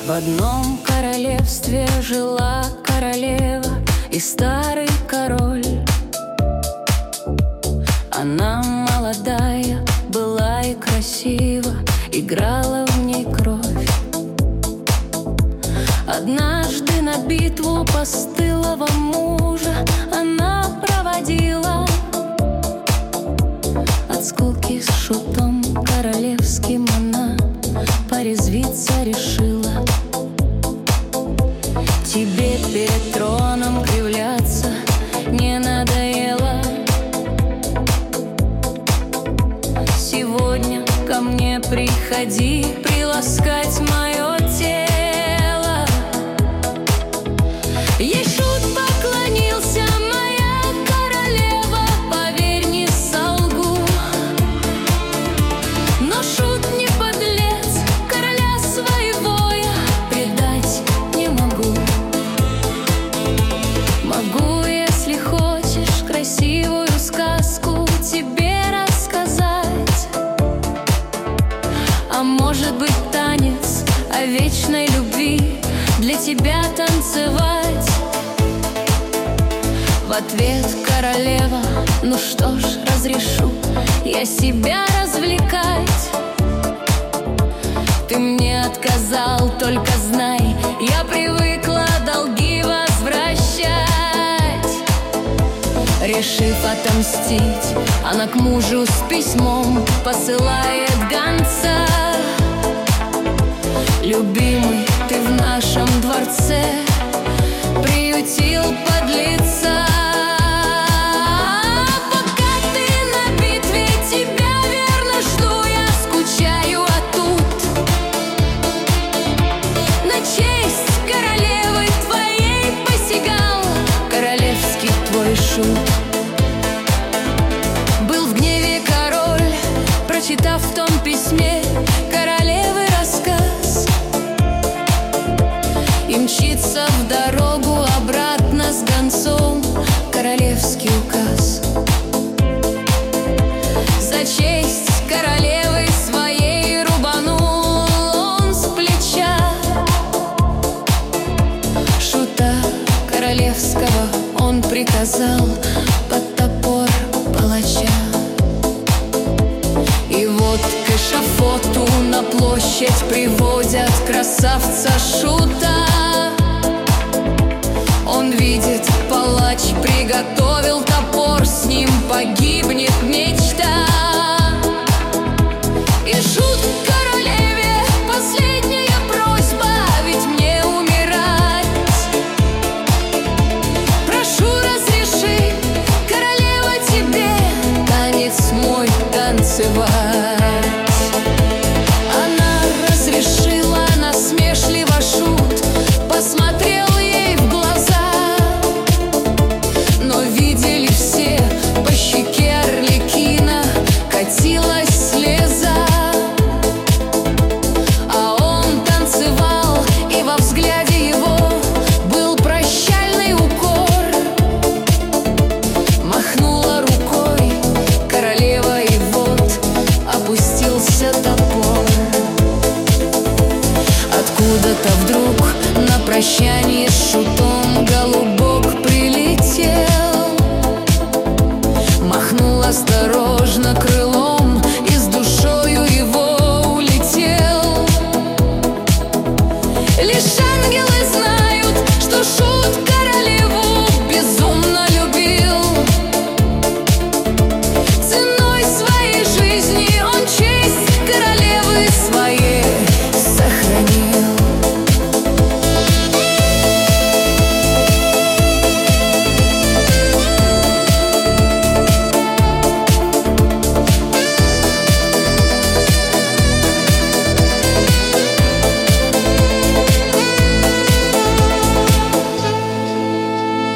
В одном королевстве жила королева и старый король. Она молодая была и красива, играла в ней кровь. Однажды на битву постылого мужа она проводила. От скуки с шутом королевским она порезвиться решила. Тебе перед троном кривляться не надоело? Сегодня ко мне приходи приласкать мое тело. Ей шут поклонился: моя королева, поверь, не солгу. Но шут не подлец, короля своего я предать не могу. Могу, если хочешь, красивую сказку тебе рассказать. А может быть, танец о вечной любви для тебя танцевать. В ответ королева: ну что ж, разрешу я себя развлекать. Ты мне отказал, только знай, я привыкла долги возвращать. Решив отомстить, она к мужу с письмом посылает гонца: любимый, ты в нашем дворце приютил подлеца. Пока ты на битве, тебя верно жду я, скучаю, а тут на честь королевы твоей посягал королевский твой шут. Был в гневе король, прочитав в том письме королевы рассказ, и мчится в дорогу обратно с гонцом королевский указ. За честь королевы своей рубанул он с плеча шута королевского, он приказал под топор палача. И вот к эшафоту на площадь приводят красавца шута. Он видит, палач приготовил топор, с ним погибнет мечта. И шут к королеве: последняя просьба, ведь мне умирать. Прошу, разреши, королева, тебе танец мой танцевать. Она разрешила насмешливо, шут посмотрел ей в глаза. Но видели все, по щеке Арлекина катилась слеза. А он танцевал, и во взгляде его был прощальный укор. Махнула рукой королева, и вот опустился топор. Откуда-то вдруг на прощание